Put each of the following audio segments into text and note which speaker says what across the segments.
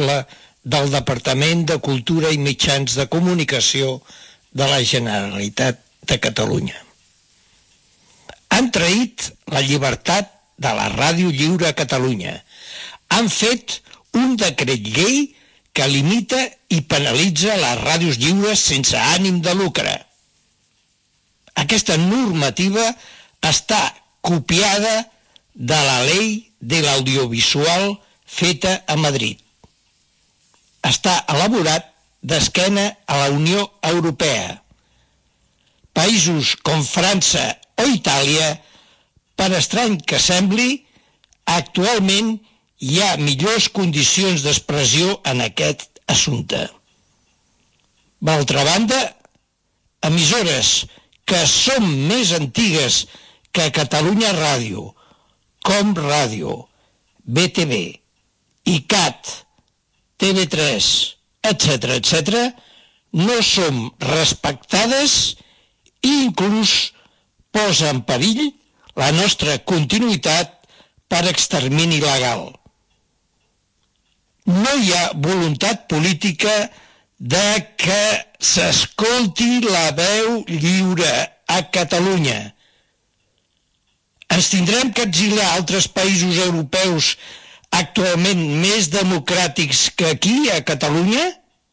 Speaker 1: responsable del Departament de Cultura i Mitjans de Comunicació de la Generalitat de Catalunya. Han traït la llibertat de la Ràdio Lliure a Catalunya. Han fet un decret llei que limita i penalitza les ràdios lliures sense ànim de lucre. Aquesta normativa està copiada de la Ley de l'Audiovisual feta a Madrid. Està elaborat d'esquena a la Unió Europea. Països com França o Itàlia, per estrany que sembli, actualment hi ha millors condicions d'expressió en aquest assumpte. D'altra banda, emissores que són més antigues que Catalunya Ràdio, Com Ràdio, BTV, ICAT, TV3, etc., no som respectades i inclús posa en perill la nostra continuïtat per extermini legal. No hi ha voluntat política de que s'escolti la veu lliure a Catalunya. Ens tindrem que exiliar a altres països europeus actualment més democràtics que aquí, a Catalunya?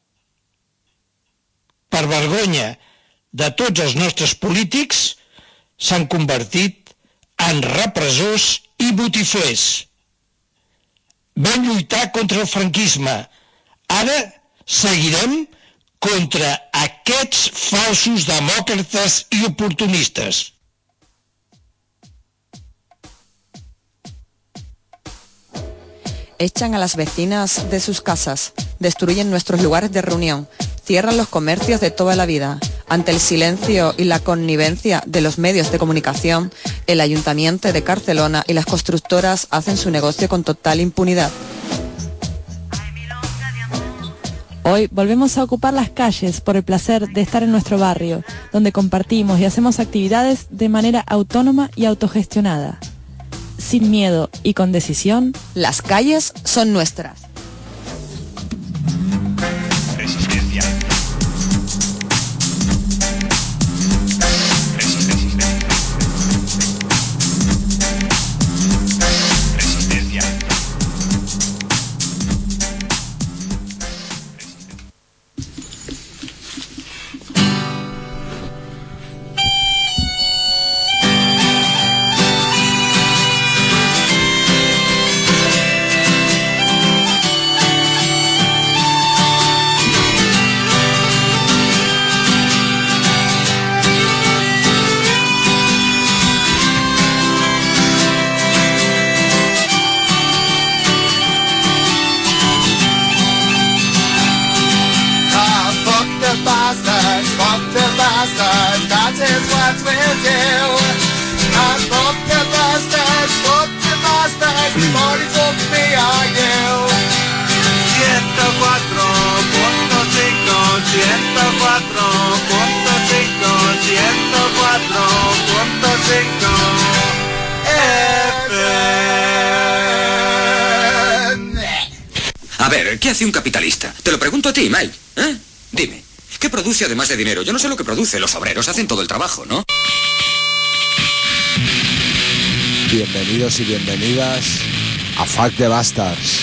Speaker 1: Per vergonya de tots els nostres polítics, s'han convertit en repressors i botiflers. Vam lluitar contra el franquisme. Ara seguirem contra aquests falsos demòcrates i oportunistes.
Speaker 2: Echan a las vecinas de sus casas, destruyen nuestros lugares de reunión, cierran los comercios de toda la vida. Ante el silencio y la connivencia de los medios de comunicación, el Ayuntamiento de Barcelona y las constructoras hacen su negocio con total impunidad.
Speaker 3: Hoy volvemos a ocupar las calles por el placer de estar en nuestro barrio, donde compartimos y hacemos actividades de manera autónoma y autogestionada. Sin miedo y con decisión,
Speaker 2: las calles son nuestras.
Speaker 4: Resistencia. Resistencia.
Speaker 5: That is what we'll do. And fuck the bastards, 44 me are you. 104.5, 104.5 FM.
Speaker 6: A ver, ¿qué hace un capitalista? Te lo pregunto a ti, Mike. Dime. ¿Qué produce además de dinero? Yo no sé lo que produce. Los obreros hacen todo el trabajo, ¿no?
Speaker 7: Bienvenidos y bienvenidas a Fuck the Bastards.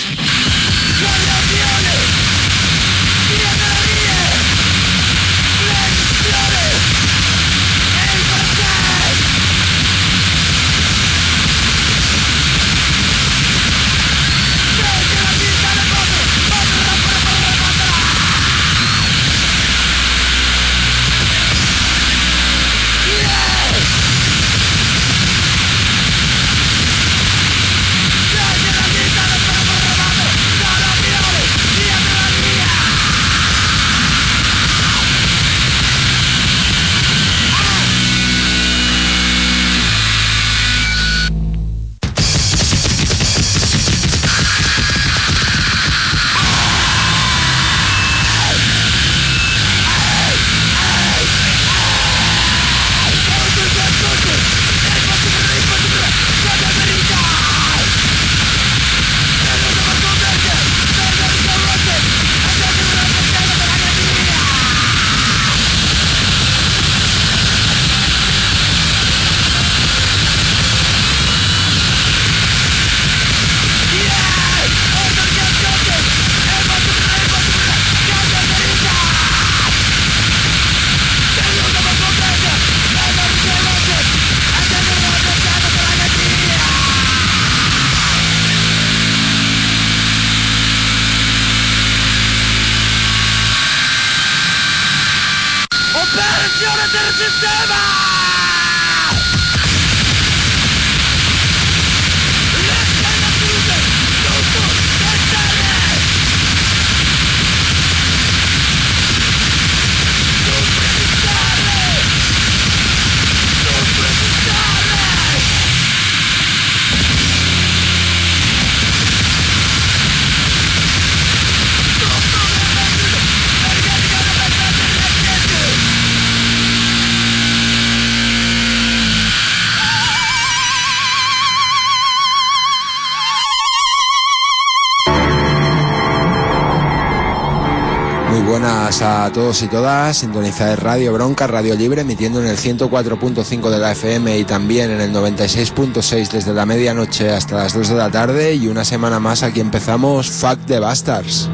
Speaker 7: Buenas a todos y todas, sintonizáis Radio Bronca, Radio Libre, emitiendo en el 104.5 de la FM y también en el 96.6 desde la medianoche hasta las 2 de la tarde, y una semana más aquí empezamos Fuck the Bastards.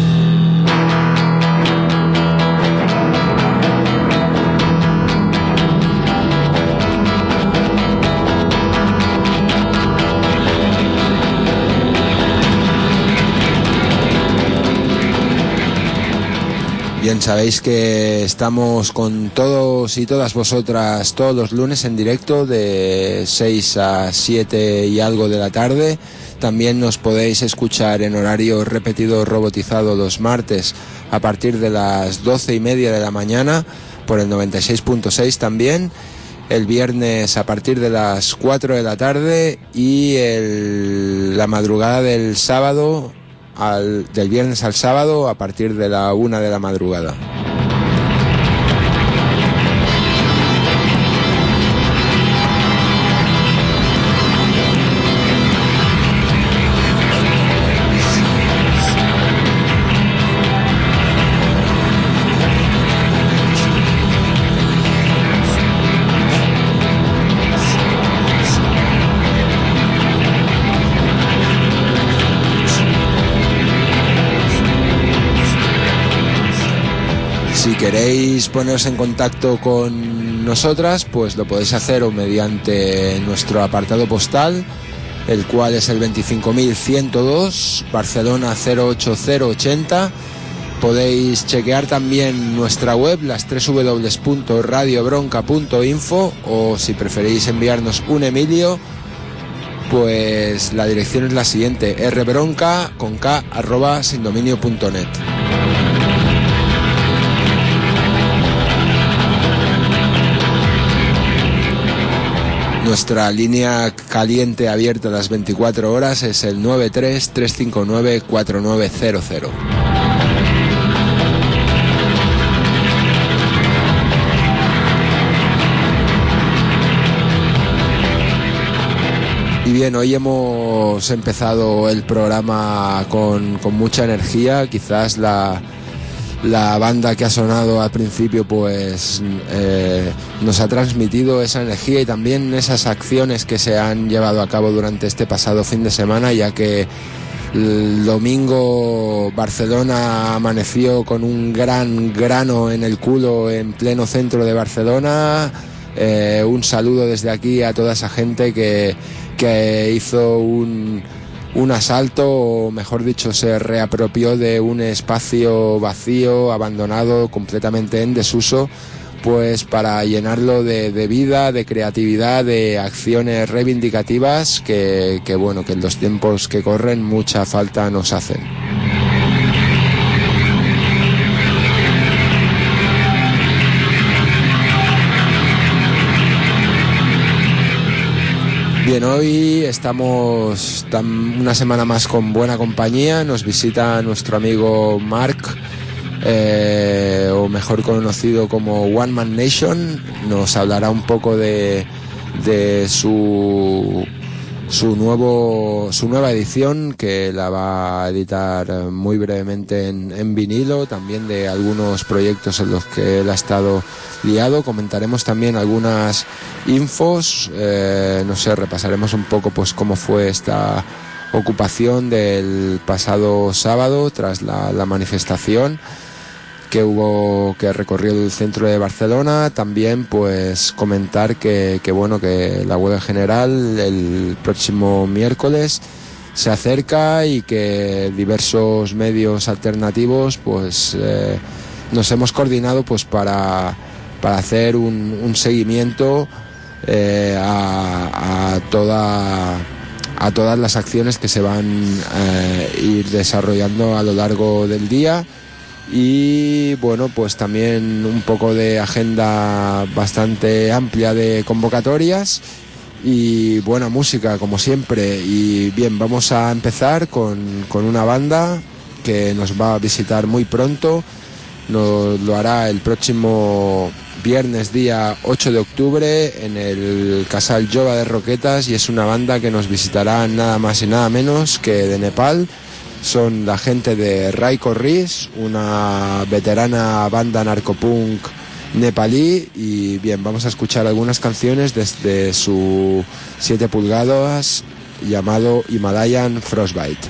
Speaker 7: Bien, sabéis que estamos con todos y todas vosotras todos los lunes en directo de 6 a 7 y algo de la tarde. También nos podéis escuchar en horario repetido robotizado los martes a partir de las 12:30 de la mañana por el 96.6 también. El viernes a partir de las 4 de la tarde y la madrugada del sábado. Del viernes al sábado a partir de la 1 de la madrugada. Si queréis poneros en contacto con nosotras, pues lo podéis hacer o mediante nuestro apartado postal, el cual es el 25.102, Barcelona 08080. Podéis chequear también nuestra web, las www.radiobronca.info, o si preferís enviarnos un Emilio, pues la dirección es la siguiente: rbronca@sindominio.net. Nuestra línea caliente abierta las 24 horas es el 93-359-4900. Y bien, hoy hemos empezado el programa con mucha energía. Quizás la banda que ha sonado al principio pues nos ha transmitido esa energía y también esas acciones que se han llevado a cabo durante este pasado fin de semana, ya que el domingo Barcelona amaneció con un gran grano en el culo en pleno centro de Barcelona. Un saludo desde aquí a toda esa gente que hizo un asalto, o mejor dicho, se reapropió de un espacio vacío, abandonado, completamente en desuso, pues para llenarlo de vida, de creatividad, de acciones reivindicativas que bueno, que en los tiempos que corren mucha falta nos hacen. Bien, hoy estamos una semana más con buena compañía. Nos visita nuestro amigo Mark, o mejor conocido como One Man Nation. Nos hablará un poco de su nueva edición, que la va a editar muy brevemente en vinilo, también de algunos proyectos en los que él ha estado liado. Comentaremos también algunas infos, no sé, repasaremos un poco pues cómo fue esta ocupación del pasado sábado tras la manifestación que recorrió el centro de Barcelona. También pues comentar que la huelga general el próximo miércoles se acerca y que diversos medios alternativos pues nos hemos coordinado pues para para hacer un seguimiento a todas las acciones que se van a ir desarrollando a lo largo del día. Y bueno, pues también un poco de agenda bastante amplia de convocatorias y buena música como siempre. Y bien, vamos a empezar con una banda que nos va a visitar muy pronto. Lo hará el próximo viernes día 8 de octubre en el Casal Jova de Roquetas, y es una banda que nos visitará nada más y nada menos que de Nepal. Son la gente de Raiko Rish, una veterana banda narcopunk nepalí. Y bien, vamos a escuchar algunas canciones desde su 7 pulgadas llamado Himalayan Frostbite.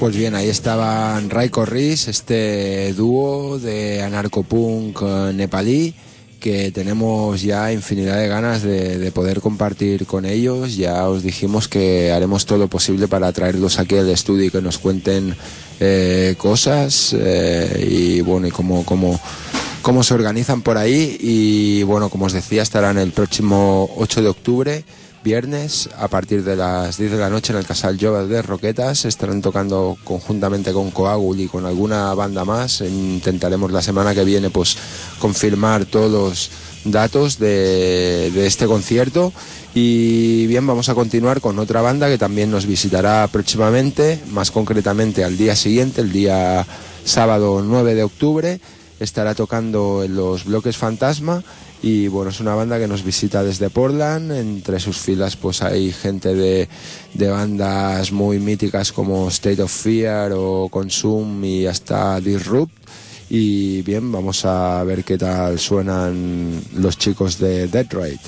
Speaker 7: Pues bien, ahí estaban Raiko Riz, este dúo de anarcopunk nepalí, que tenemos ya infinidad de ganas de poder compartir con ellos. Ya os dijimos que haremos todo lo posible para traerlos aquí al estudio y que nos cuenten cosas y bueno, y cómo se organizan por ahí. Y bueno, como os decía, estarán el próximo 8 de octubre, viernes, a partir de las 10 de la noche en el Casal Jove de Roquetas. Estarán tocando conjuntamente con Coagul y con alguna banda más. Intentaremos la semana que viene pues confirmar todos los datos de este concierto. Y bien, vamos a continuar con otra banda que también nos visitará próximamente, más concretamente al día siguiente, el día sábado 9 de octubre. Estará tocando en los Bloques Fantasma. Y bueno, es una banda que nos visita desde Portland. Entre sus filas pues hay gente de bandas muy míticas como State of Fear o Consume y hasta Disrupt. Y bien, vamos a ver qué tal suenan los chicos de Death Ride.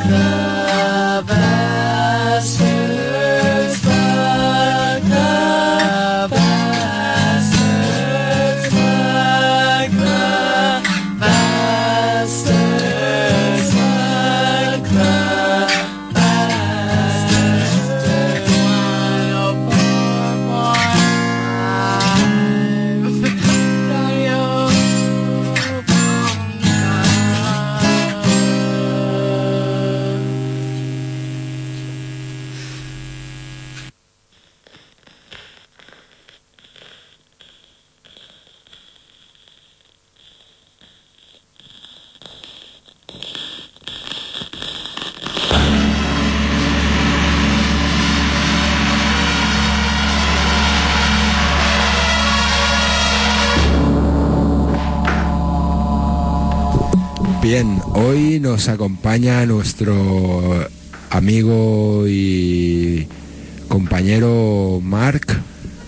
Speaker 7: Bien, hoy nos acompaña nuestro amigo y compañero Marc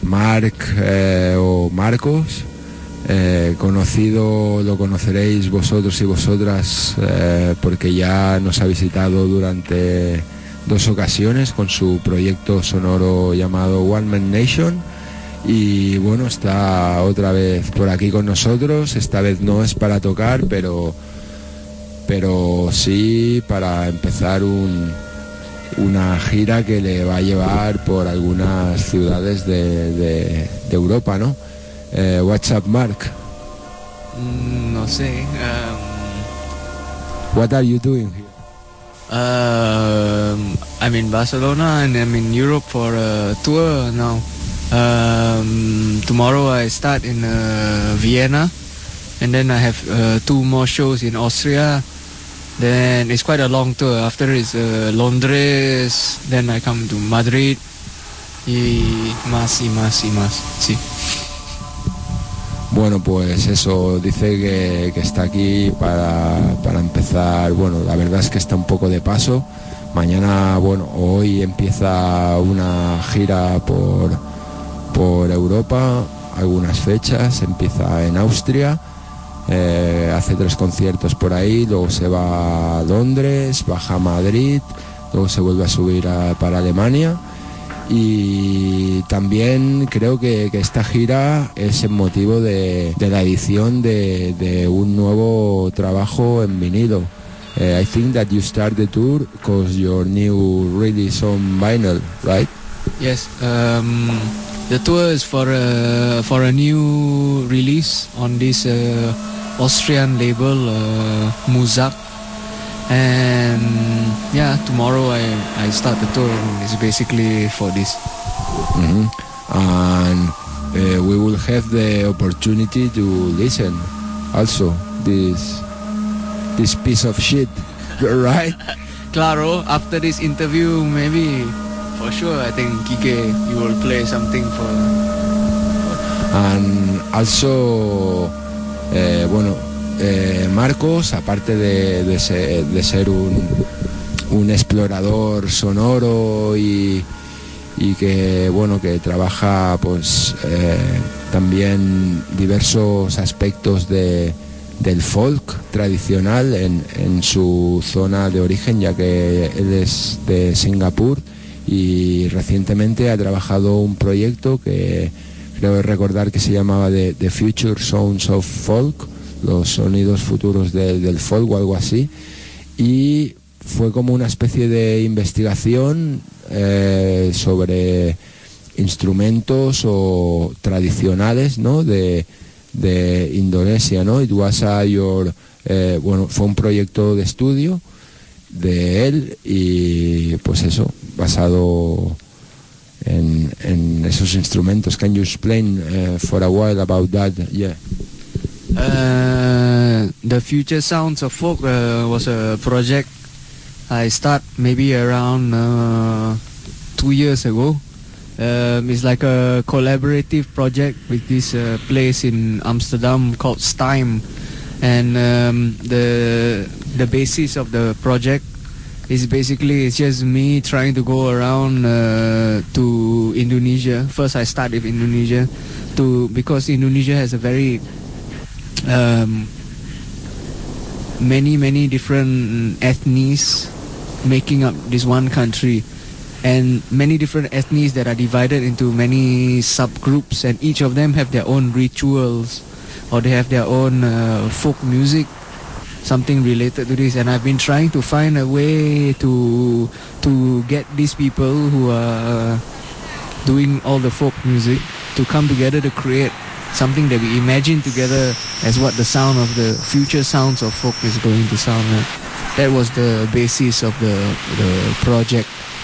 Speaker 7: o Marcos, lo conoceréis vosotros y vosotras porque ya nos ha visitado durante 2 ocasiones con su proyecto sonoro llamado One Man Nation. Y bueno, está otra vez por aquí con nosotros. Esta vez no es para tocar, pero sí para empezar una gira que le va a llevar por algunas ciudades de Europa, ¿no? What's up, Marc?
Speaker 8: No sé.
Speaker 7: What are you doing here?
Speaker 8: I'm in Barcelona and I'm in Europe for a tour now. Tomorrow I start in Vienna, and then I have 2 more shows in Austria. Then it's quite a long tour. After it's Londres, then I come to Madrid y más, sí.
Speaker 7: Bueno, pues eso, dice que está aquí para empezar. Bueno, la verdad es que está un poco de paso. Mañana, hoy empieza una gira por Europa, algunas fechas, empieza en Austria. Hace 3 conciertos por ahí, luego se va a Londres, baja a Madrid, luego se vuelve a subir para Alemania. Y también creo que esta gira es en motivo de la edición de un nuevo trabajo en vinilo. I think that you start the tour because your new release on vinyl, right?
Speaker 8: Yes, the tour is for a new release on this Austrian label Muzak, and yeah, tomorrow I start the tour, and it's basically for this.
Speaker 7: Mm-hmm. And we will have the opportunity to listen also this piece of shit, right?
Speaker 8: Claro, after this interview, maybe for sure, I think Kike, you will play something for.
Speaker 7: And also, Marcos, aparte de ser un explorador sonoro y que que trabaja pues también diversos aspectos del folk tradicional en su zona de origen, ya que él es de Singapur, y recientemente ha trabajado un proyecto que creo recordar que se llamaba The Future Sounds of Folk, los sonidos futuros del folk o algo así, y fue como una especie de investigación sobre instrumentos o tradicionales, ¿no?, de Indonesia, ¿no? It was fue un proyecto de estudio de él, y pues eso, basado en esos instrumentos. Can you explain for a while about that? Yeah.
Speaker 8: The Future Sounds of Folk was a project I started maybe around 2 years ago. It's like a collaborative project with this place in Amsterdam called Stime, and the basis of the project is basically it's just me trying to go around to Indonesia. First I started with Indonesia because Indonesia has a very many different ethnies making up this one country, and many different ethnies that are divided into many subgroups, and each of them have their own rituals, or they have their own folk music, something related to this. And I've been trying to find a way to get these people who are doing all the folk music to come together to create something that we imagine together as what the sound of the future sounds of folk is going to sound like. That was the basis of the project.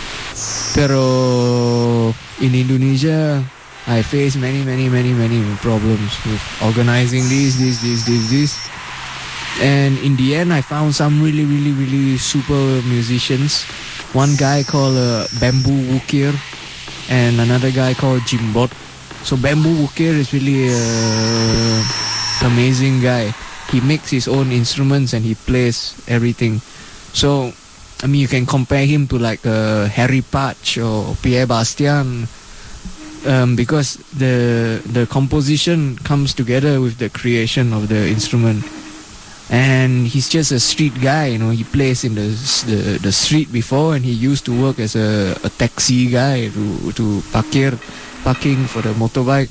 Speaker 8: Pero in Indonesia, I faced many problems with organizing this. And in the end, I found some really super musicians. One guy called Bamboo Wukir, and another guy called Jimbot. So Bamboo Wukir is really amazing guy. He makes his own instruments and he plays everything. So, I mean, you can compare him to like Harry Patch or Pierre Bastian, because the composition comes together with the creation of the instrument. And he's just a street guy, you know. He plays in the street before, and he used to work as a taxi guy to parking for the motorbike.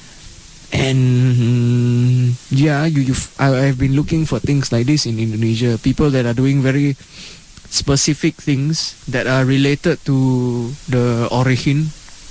Speaker 8: And yeah, I've been looking for things like this in Indonesia. People that are doing very specific things that are related to the origin,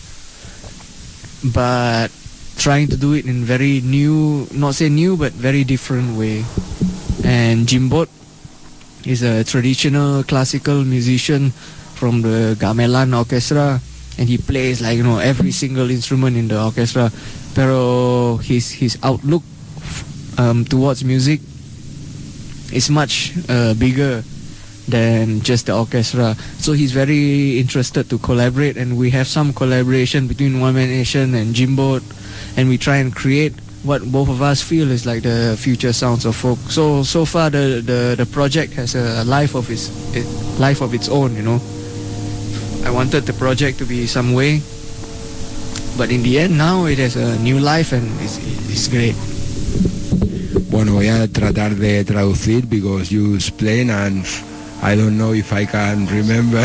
Speaker 8: but trying to do it in very new, not say new, but very different way. And Jimbot is a traditional classical musician from the Gamelan Orchestra, and he plays like, you know, every single instrument in the orchestra. Pero his outlook towards music is much bigger than just the orchestra. So he's very interested to collaborate, and we have some collaboration between One Man Nation and Jimbot, and we try and create what both of us feel is like the future sounds of folk. So far the project has a life of its own, you know. I wanted the project to be some way, but in the end now it has a new life and it's great.
Speaker 7: Bueno, voy a tratar de traducir because you explain and I don't know if I can remember.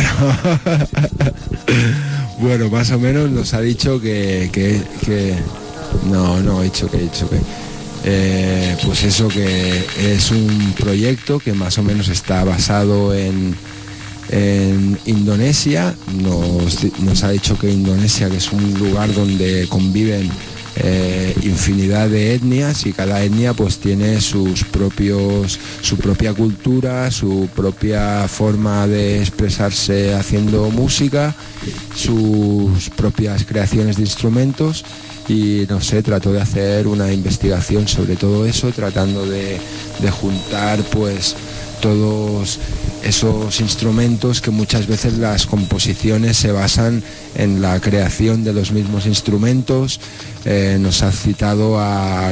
Speaker 7: Bueno, más o menos nos ha dicho que no, he dicho que pues eso, que es un proyecto que más o menos está basado en Indonesia. Nos ha dicho que Indonesia, que es un lugar donde conviven infinidad de etnias, y cada etnia pues tiene su propia cultura, su propia forma de expresarse haciendo música, sus propias creaciones de instrumentos. Y no sé, trato de hacer una investigación sobre todo eso, tratando de juntar pues todos esos instrumentos, que muchas veces las composiciones se basan en la creación de los mismos instrumentos. Nos ha citado a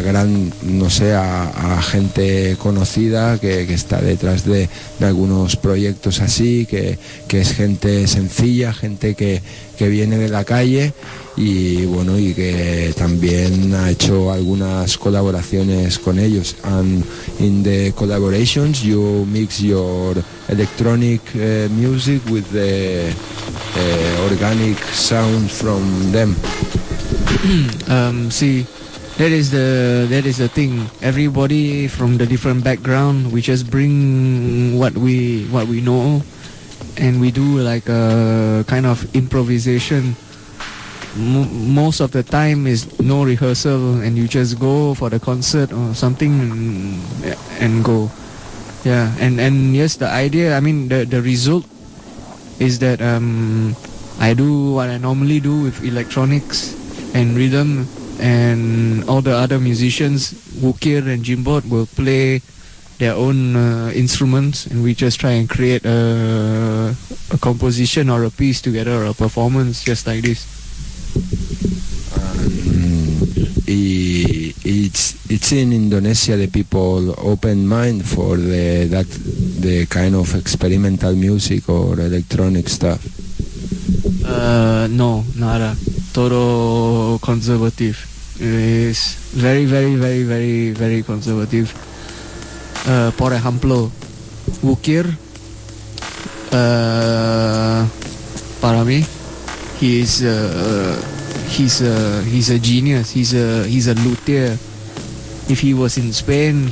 Speaker 7: gente conocida que está detrás de algunos proyectos así, que es gente sencilla, gente que viene de la calle, y bueno, y que también ha hecho algunas colaboraciones con ellos. And in the collaborations you mix your electronic music with the organic sound from them.
Speaker 8: See, that is the thing. Everybody from the different background, we just bring what we know, and we do like a kind of improvisation. Most of the time is no rehearsal, and you just go for the concert or something and go. Yeah, and yes, the idea, I mean, the result is that I do what I normally do with electronics and rhythm, and all the other musicians, Wukir and Jimbot, will play their own instruments, and we just try and create a composition or a piece together, or a performance just like this.
Speaker 7: It's in Indonesia the people open mind for the kind of experimental music or electronic stuff.
Speaker 8: No, nada. Todo conservative. It's very, very, very, very, very conservative. Por ejemplo, Wukir Para mí, he's a genius. He's a luthier. If he was in Spain,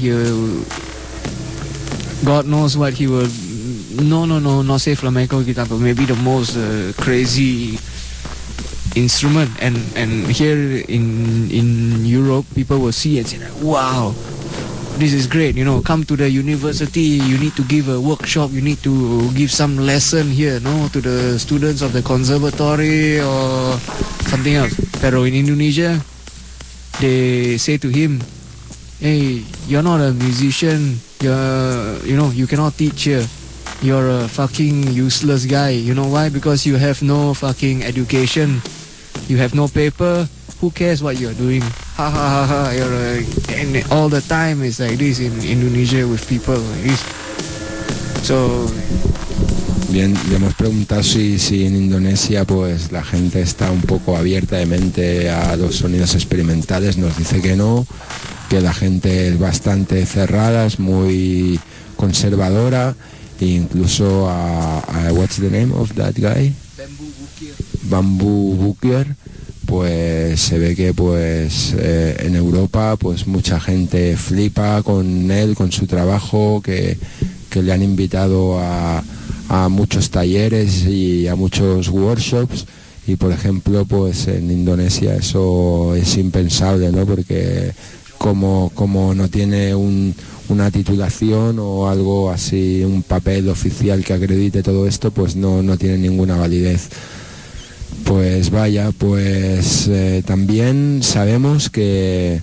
Speaker 8: God knows what he would. No, not say flamenco guitar, but maybe the most crazy instrument. And here in Europe, people will see and say, wow, this is great. You know, come to the university, you need to give a workshop, you need to give some lesson here, no, to the students of the conservatory or something else. Pero in Indonesia, they say to him, hey, you're not a musician, you cannot teach here. You're a fucking useless guy. You know why? Because you have no fucking education. You have no paper. Who cares what you're doing? Ha ha ha ha. And all the time it's like this in Indonesia with people like this. So...
Speaker 7: Bien, le hemos preguntado si en Indonesia pues la gente está un poco abierta de mente a los sonidos experimentales. Nos dice que no, que la gente es bastante cerrada, es muy conservadora, e incluso a what's the name of that guy? Bamboo Bukir, pues se ve que pues en Europa pues mucha gente flipa con él, con su trabajo, que le han invitado a muchos talleres y a muchos workshops, y por ejemplo pues en Indonesia eso es impensable, ¿no? Porque como no tiene una titulación o algo así, un papel oficial que acredite todo esto, pues no tiene ninguna validez. Pues vaya, pues también sabemos que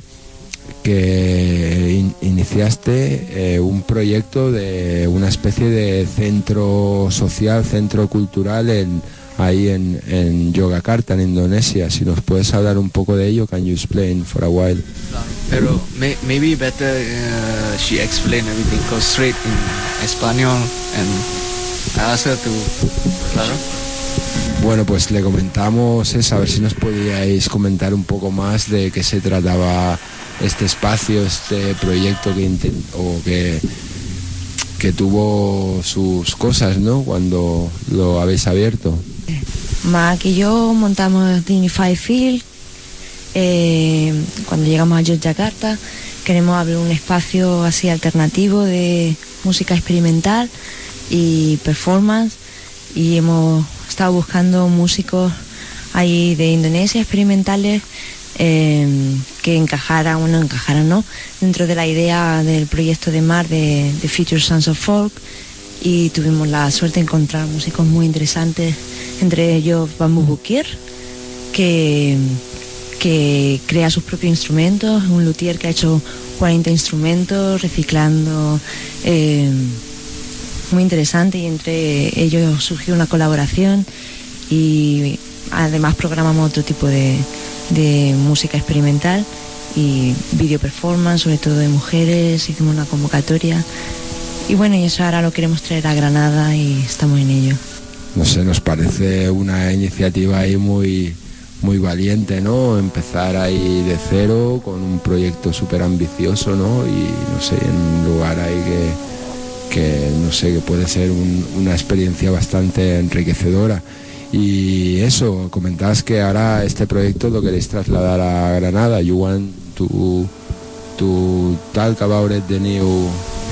Speaker 7: iniciaste un proyecto de una especie de centro social, centro cultural ahí en Yogyakarta, en Indonesia. Si nos puedes hablar un poco de ello, can you explain for a while?
Speaker 8: Pero maybe better she explain everything, go straight in español and I ask her to... Claro.
Speaker 7: Bueno, pues le comentamos a ver si nos podíais comentar un poco más de qué se trataba este espacio, este proyecto que tuvo sus cosas, ¿no? Cuando lo habéis abierto.
Speaker 9: Mac y yo montamos Dignify Field. Cuando llegamos a Yogyakarta queremos abrir un espacio así alternativo de música experimental y performance, y hemos estado buscando músicos ahí de Indonesia experimentales que encajaran no dentro de la idea del proyecto de Mar de Future Sounds of Folk, y tuvimos la suerte de encontrar músicos muy interesantes, entre ellos Bamboo Bukir, que crea sus propios instrumentos, un luthier que ha hecho 40 instrumentos reciclando, muy interesante, y entre ellos surgió una colaboración, y además programamos otro tipo de música experimental y video performance, sobre todo de mujeres. Hicimos una convocatoria y bueno, y eso ahora lo queremos traer a Granada y estamos en ello.
Speaker 7: No sé, nos parece una iniciativa ahí muy valiente, ¿no? Empezar ahí de cero con un proyecto súper ambicioso, ¿no? Y no sé, en un lugar ahí que no sé, que puede ser una experiencia bastante enriquecedora. Y eso, comentabas que ahora este proyecto lo queréis trasladar a Granada. You want to talk about it, the new...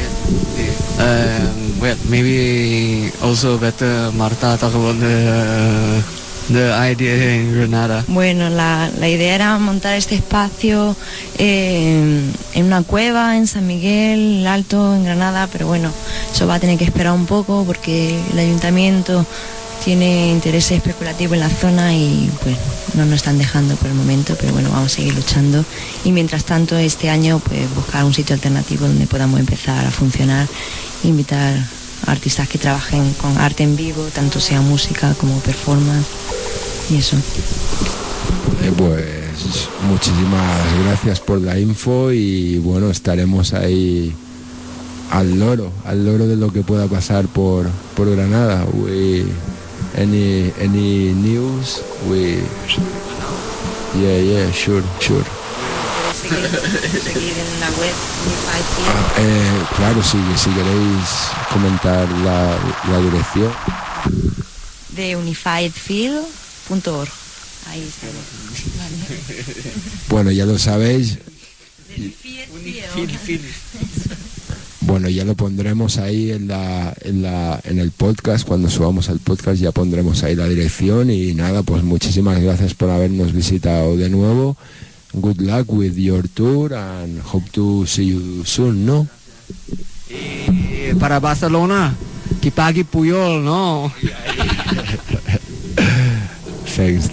Speaker 8: Well, maybe also better Marta talk about the idea in Granada.
Speaker 9: Bueno, la idea era montar este espacio en una cueva en San Miguel, el Alto, en Granada, pero bueno, eso va a tener que esperar un poco porque el ayuntamiento tiene interés especulativo en la zona y pues no nos están dejando por el momento, pero bueno, vamos a seguir luchando, y mientras tanto este año pues buscar un sitio alternativo donde podamos empezar a funcionar, invitar a artistas que trabajen con arte en vivo, tanto sea música como performance y eso.
Speaker 7: Pues muchísimas gracias por la info, y bueno, estaremos ahí al loro de lo que pueda pasar por Granada. Any news? Yeah, sure.
Speaker 9: seguir en la web Unified Field.
Speaker 7: Claro, si queréis comentar la dirección.
Speaker 9: De unifiedfield.org. Ahí está.
Speaker 7: Bueno, ya lo sabéis. Bueno, ya lo pondremos ahí en el podcast. Cuando subamos el podcast ya pondremos ahí la dirección. Y nada, pues muchísimas gracias por habernos visitado de nuevo. Good luck with your tour and hope to see you soon, ¿no?
Speaker 8: Y para Barcelona, que pague Puyol, ¿no?
Speaker 7: Thanks.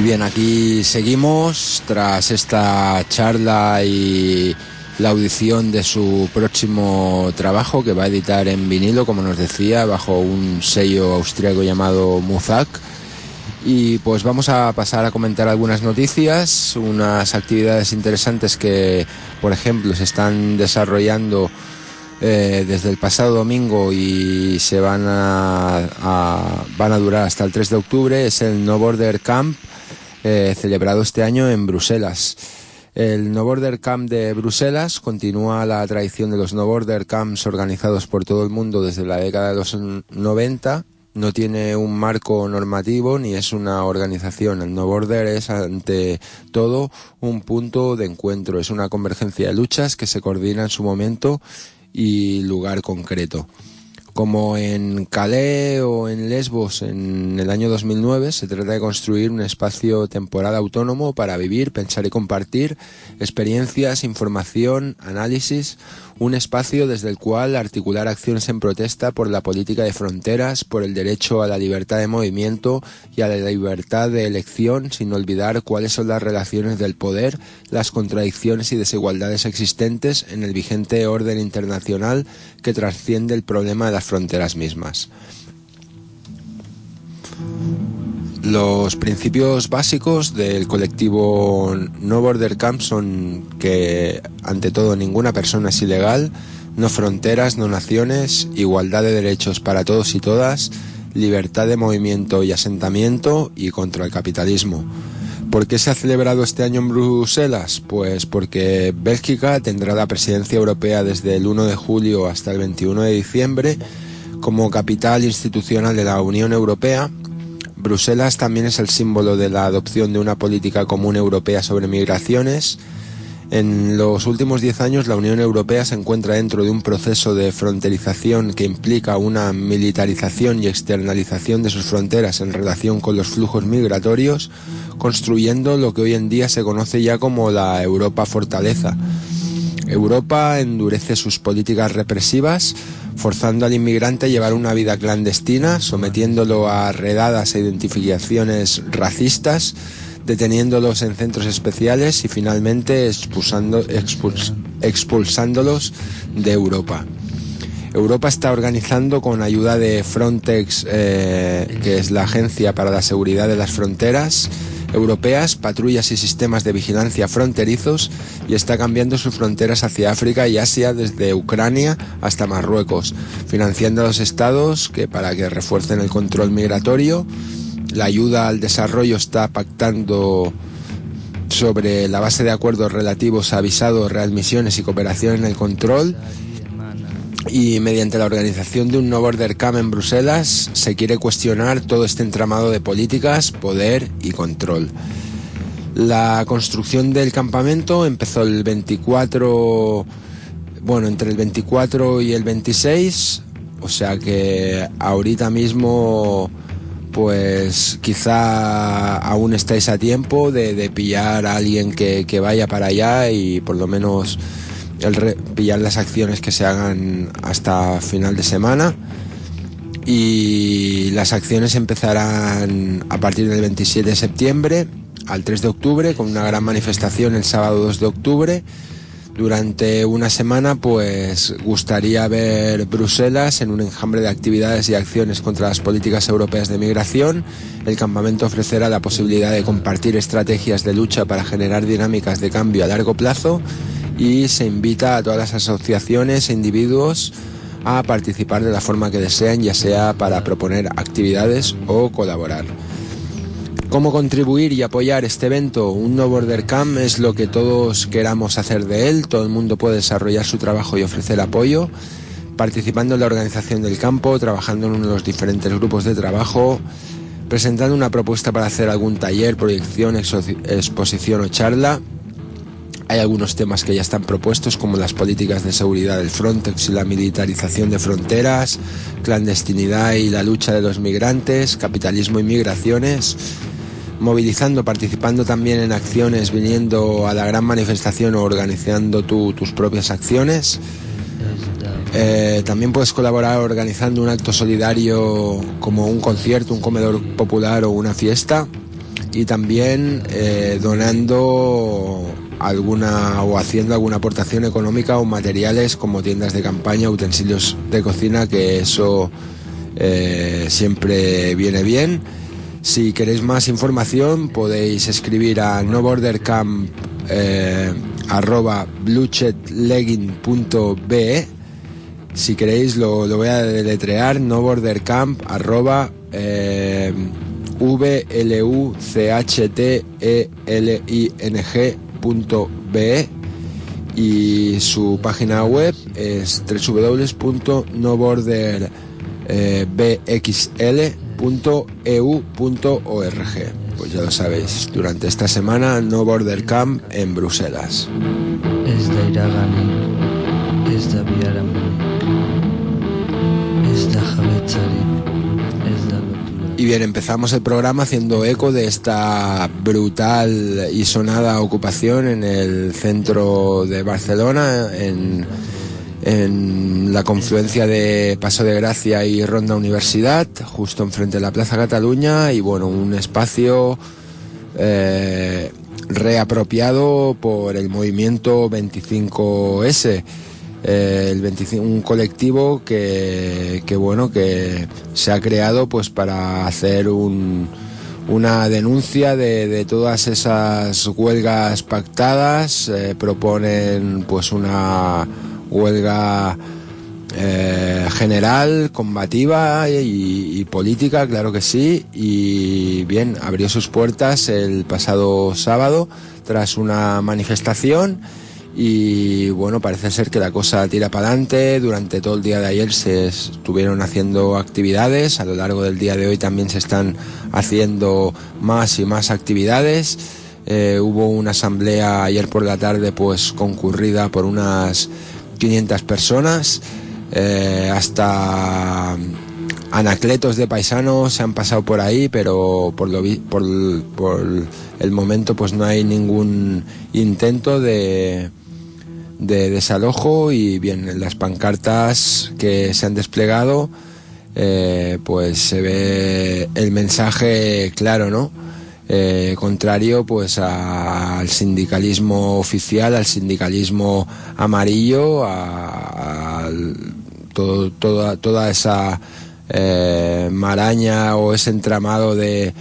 Speaker 7: bien, aquí seguimos tras esta charla y la audición de su próximo trabajo, que va a editar en vinilo, como nos decía, bajo un sello austríaco llamado Muzak. Y pues vamos a pasar a comentar algunas noticias, unas actividades interesantes que, por ejemplo, se están desarrollando desde el pasado domingo y se van a durar hasta el 3 de octubre. Es el No Border Camp, celebrado este año en Bruselas. El No Border Camp de Bruselas continúa la tradición de los No Border Camps organizados por todo el mundo desde la década de los 90. No tiene un marco normativo ni es una organización. El No Border es ante todo un punto de encuentro, es una convergencia de luchas que se coordina en su momento y lugar concreto. Como en Calais o en Lesbos en el año 2009, se trata de construir un espacio temporal autónomo para vivir, pensar y compartir experiencias, información, análisis, un espacio desde el cual articular acciones en protesta por la política de fronteras, por el derecho a la libertad de movimiento y a la libertad de elección, sin olvidar cuáles son las relaciones del poder, las contradicciones y desigualdades existentes en el vigente orden internacional que trasciende el problema de las fronteras mismas. Los principios básicos del colectivo No Border Camp son que, ante todo, ninguna persona es ilegal, no fronteras, no naciones, igualdad de derechos para todos y todas, libertad de movimiento y asentamiento y contra el capitalismo. ¿Por qué se ha celebrado este año en Bruselas? Pues porque Bélgica tendrá la presidencia europea desde el 1 de julio hasta el 21 de diciembre como capital institucional de la Unión Europea. Bruselas también es el símbolo de la adopción de una política común europea sobre migraciones. En los últimos 10 años la Unión Europea se encuentra dentro de un proceso de fronterización que implica una militarización y externalización de sus fronteras en relación con los flujos migratorios, construyendo lo que hoy en día se conoce ya como la Europa fortaleza. Europa endurece sus políticas represivas, forzando al inmigrante a llevar una vida clandestina, sometiéndolo a redadas e identificaciones racistas, deteniéndolos en centros especiales y finalmente expulsándolos de Europa. Europa está organizando con ayuda de Frontex, que es la Agencia para la Seguridad de las Fronteras Europeas, patrullas y sistemas de vigilancia fronterizos, y está cambiando sus fronteras hacia África y Asia desde Ucrania hasta Marruecos, financiando a los estados para que refuercen el control migratorio. La ayuda al desarrollo está pactando sobre la base de acuerdos relativos a visados, readmisiones y cooperación en el control. Y mediante la organización de un No Border Camp en Bruselas se quiere cuestionar todo este entramado de políticas, poder y control. La construcción del campamento empezó entre el 24 y el 26, o sea que ahorita mismo pues quizá aún estáis a tiempo de pillar a alguien que vaya para allá y por lo menos pillar las acciones que se hagan hasta final de semana. Y las acciones empezarán a partir del 27 de septiembre al 3 de octubre con una gran manifestación el sábado 2 de octubre. Durante una semana pues gustaría ver Bruselas en un enjambre de actividades y acciones contra las políticas europeas de migración. El campamento ofrecerá la posibilidad de compartir estrategias de lucha para generar dinámicas de cambio a largo plazo, y se invita a todas las asociaciones e individuos a participar de la forma que deseen, ya sea para proponer actividades o colaborar. ¿Cómo contribuir y apoyar este evento? Un No Border Camp es lo que todos queramos hacer de él. Todo el mundo puede desarrollar su trabajo y ofrecer apoyo, participando en la organización del campo, trabajando en uno de los diferentes grupos de trabajo, presentando una propuesta para hacer algún taller, proyección, exposición o charla. Hay algunos temas que ya están propuestos, como las políticas de seguridad del Frontex y la militarización de fronteras, clandestinidad y la lucha de los migrantes, capitalismo y migraciones. Movilizando, participando también en acciones, viniendo a la gran manifestación o organizando tus propias acciones. También puedes colaborar organizando un acto solidario como un concierto, un comedor popular o una fiesta. y también donando alguna o haciendo alguna aportación económica o materiales como tiendas de campaña, utensilios de cocina, que eso siempre viene bien. Si queréis más información podéis escribir a nobordercamp@bluechetlegging.be. Si queréis lo voy a deletrear: nobordercamp@bluchtleling.be, y su página web es www.noborderbxl.eu.org. Pues ya lo sabéis, durante esta semana No Border Camp en Bruselas. Y bien, empezamos el programa haciendo eco de esta brutal y sonada ocupación en el centro de Barcelona, en la confluencia de Paso de Gracia y Ronda Universidad, justo enfrente de la Plaza Cataluña, y bueno, un espacio reapropiado por el movimiento 25S. Un colectivo que se ha creado pues para hacer una denuncia de todas esas huelgas pactadas. Proponen pues una huelga general, combativa y política, claro que sí. Y bien, abrió sus puertas el pasado sábado tras una manifestación. Y bueno, parece ser que la cosa tira para adelante. Durante todo el día de ayer se estuvieron haciendo actividades, a lo largo del día de hoy también se están haciendo más y más actividades. Hubo una asamblea ayer por la tarde pues concurrida por unas 500 personas, hasta anacletos de paisanos se han pasado por ahí, pero por el momento pues no hay ningún intento de desalojo. Y bien, en las pancartas que se han desplegado pues se ve el mensaje claro, ¿no? Contrario pues al sindicalismo oficial, al sindicalismo amarillo, a toda esa maraña o ese entramado de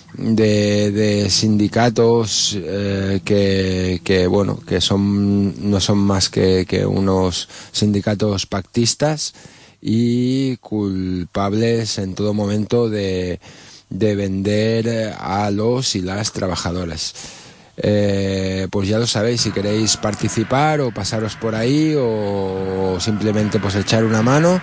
Speaker 7: sindicatos que no son más que unos sindicatos pactistas y culpables en todo momento de vender a los y las trabajadoras. Pues ya lo sabéis, si queréis participar o pasaros por ahí o simplemente pues echar una mano,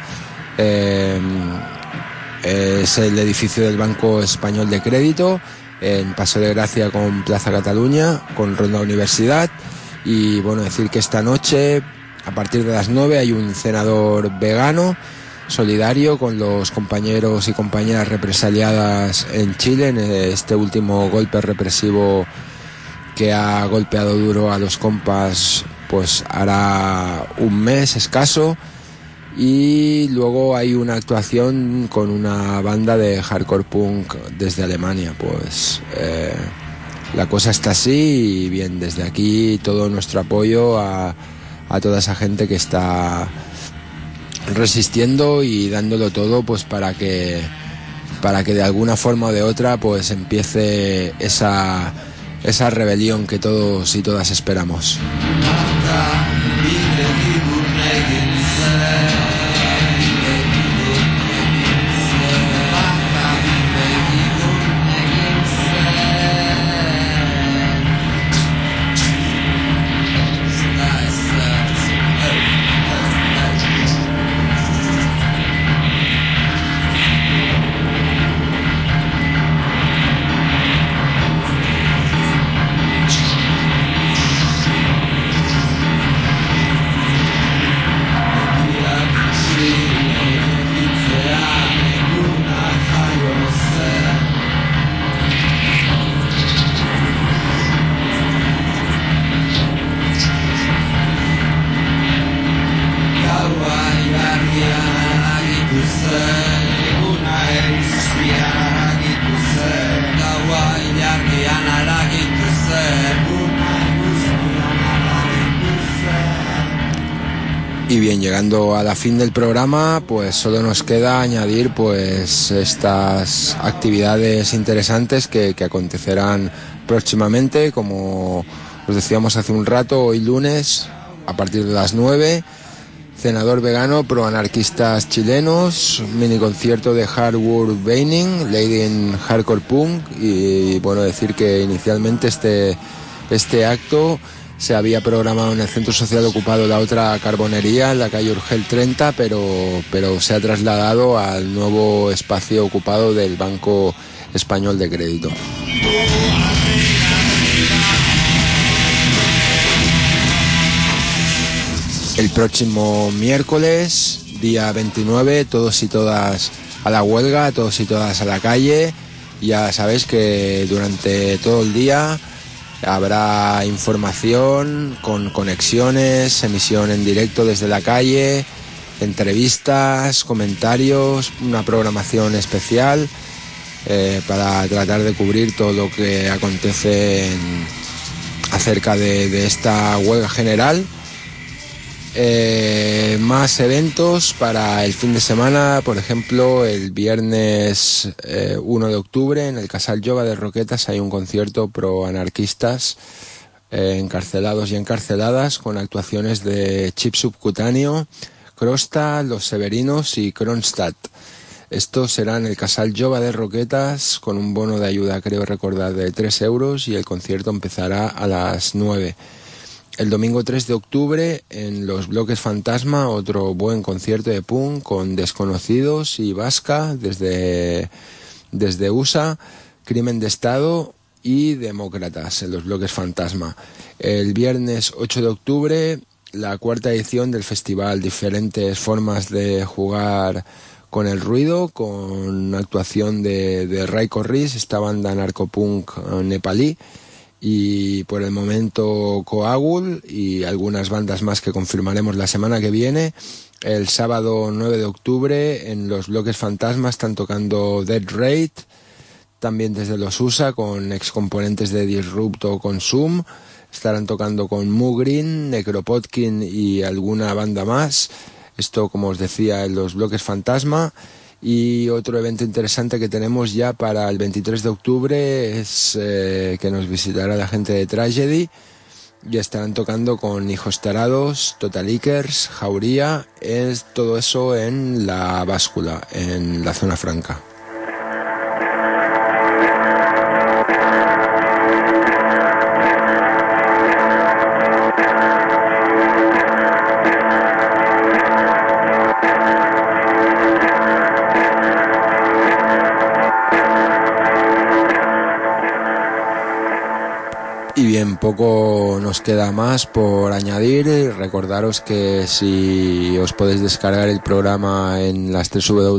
Speaker 7: es el edificio del Banco Español de Crédito en Paso de Gracia con Plaza Cataluña, con Ronda Universidad. Y bueno, decir que esta noche a partir de las 9 hay un cenador vegano solidario con los compañeros y compañeras represaliadas en Chile en este último golpe represivo que ha golpeado duro a los compas pues hará un mes escaso. Y luego hay una actuación con una banda de hardcore punk desde Alemania. Pues la cosa está así, y bien, desde aquí todo nuestro apoyo a toda esa gente que está resistiendo y dándolo todo pues para que de alguna forma o de otra pues empiece esa rebelión que todos y todas esperamos. Y bien, llegando a la fin del programa, pues solo nos queda añadir pues estas actividades interesantes que acontecerán próximamente, como os decíamos hace un rato, hoy lunes a partir de las 9, cenador vegano pro anarquistas chilenos, mini concierto de Hardwood Baining, Lady in Hardcore Punk, y bueno, decir que inicialmente este acto se había programado en el centro social ocupado la otra carbonería, en la calle Urgel 30, pero se ha trasladado al nuevo espacio ocupado del Banco Español de Crédito. El próximo miércoles, día 29, todos y todas a la huelga, todos y todas a la calle. Ya sabéis que durante todo el día habrá información con conexiones, emisión en directo desde la calle, entrevistas, comentarios, una programación especial para tratar de cubrir todo lo que acontece acerca de esta huelga general. Más eventos para el fin de semana, por ejemplo, el viernes 1 de octubre en el Casal Yoga de Roquetas hay un concierto pro anarquistas, encarcelados y encarceladas, con actuaciones de Chip Subcutáneo, Crosta, Los Severinos y Kronstadt. Esto será en el Casal Yoga de Roquetas con un bono de ayuda, creo recordar, de 3 euros, y el concierto empezará a las 9. El domingo 3 de octubre en los Bloques Fantasma, otro buen concierto de punk con Desconocidos y Vasca desde USA, Crimen de Estado y Demócratas en los Bloques Fantasma. El viernes 8 de octubre, la 4ª edición del festival Diferentes Formas de Jugar con el Ruido, con actuación de Raiko Riz, esta banda narcopunk nepalí, y por el momento Coagul y algunas bandas más que confirmaremos la semana que viene. El sábado 9 de octubre en los Bloques Fantasma están tocando Dead Raid, también desde los USA, con excomponentes de Disrupt o Consum. Estarán tocando con Mugrin, Necropotkin y alguna banda más. Esto, como os decía, en los Bloques Fantasma. Y otro evento interesante que tenemos ya para el 23 de octubre es que nos visitará la gente de Tragedy y estarán tocando con Hijos Tarados, Totalikers, Jauría, es todo eso en La Báscula, en la Zona Franca. Y bien, poco nos queda más por añadir. Recordaros que si os podéis descargar el programa en las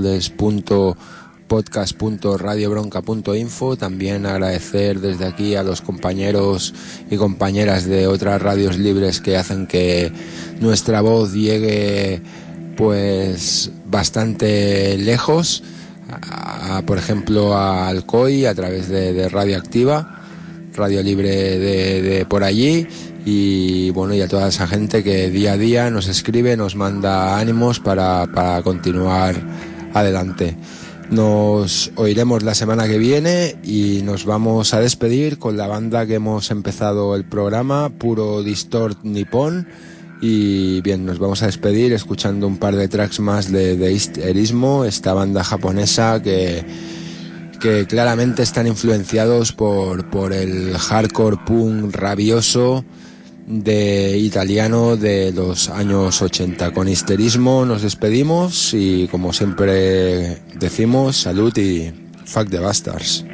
Speaker 7: www.podcast.radiobronca.info. También agradecer desde aquí a los compañeros y compañeras de otras radios libres que hacen que nuestra voz llegue pues bastante lejos, por ejemplo a Alcoy a través de Radio Activa, radio libre de por allí, y bueno, y a toda esa gente que día a día nos escribe, nos manda ánimos para continuar adelante. Nos oiremos la semana que viene y nos vamos a despedir con la banda que hemos empezado el programa, Puro Distort Nippon. Y bien, nos vamos a despedir escuchando un par de tracks más de Histerismo, esta banda japonesa que claramente están influenciados por el hardcore punk rabioso de italiano de los años 80. Con Histerismo nos despedimos y, como siempre decimos, salud y fuck the bastards.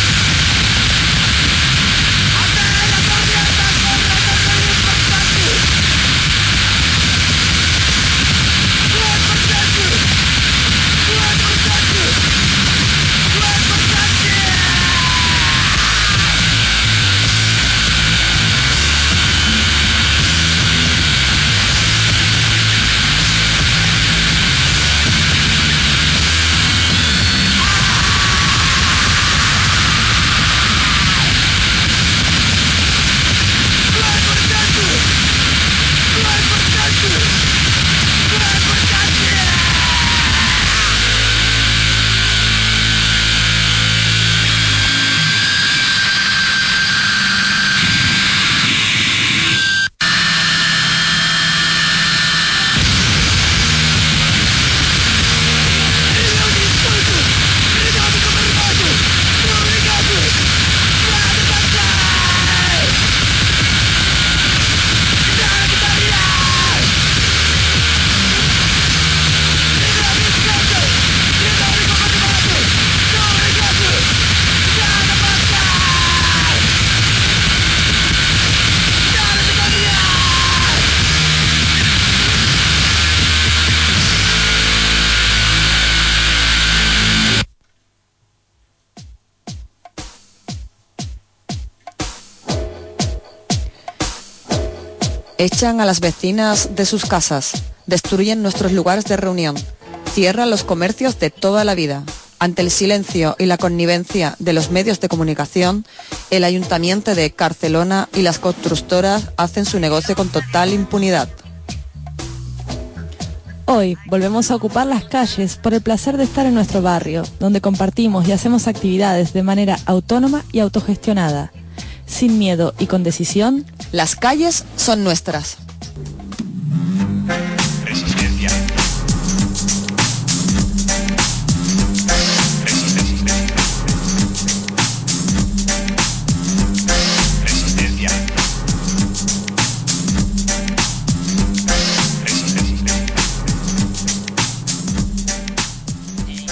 Speaker 5: Yeah.
Speaker 2: Echan a las vecinas de sus casas, destruyen nuestros lugares de reunión, cierran los comercios de toda la vida. Ante el silencio y la connivencia de los medios de comunicación, el Ayuntamiento de Barcelona y las constructoras hacen su negocio con total impunidad.
Speaker 3: Hoy volvemos a ocupar las calles por el placer de estar en nuestro barrio, donde compartimos y hacemos actividades de manera autónoma y autogestionada. Sin miedo y con decisión,
Speaker 2: las calles son nuestras.